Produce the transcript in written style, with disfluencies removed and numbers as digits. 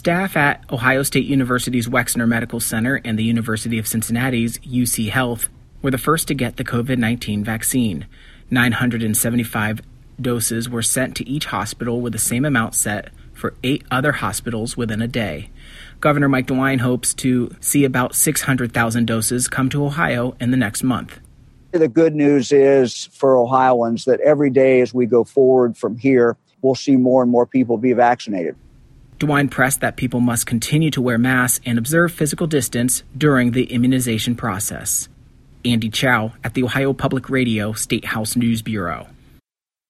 Staff at Ohio State University's Wexner Medical Center and the University of Cincinnati's UC Health were the first to get the COVID-19 vaccine. 975 doses were sent to each hospital, with the same amount set for 8 other hospitals within a day. Governor Mike DeWine hopes to see about 600,000 doses come to Ohio in the next month. The good news is for Ohioans that every day as we go forward from here, we'll see more and more people be vaccinated. DeWine pressed that people must continue to wear masks and observe physical distance during the immunization process. Andy Chow at the Ohio Public Radio State House News Bureau.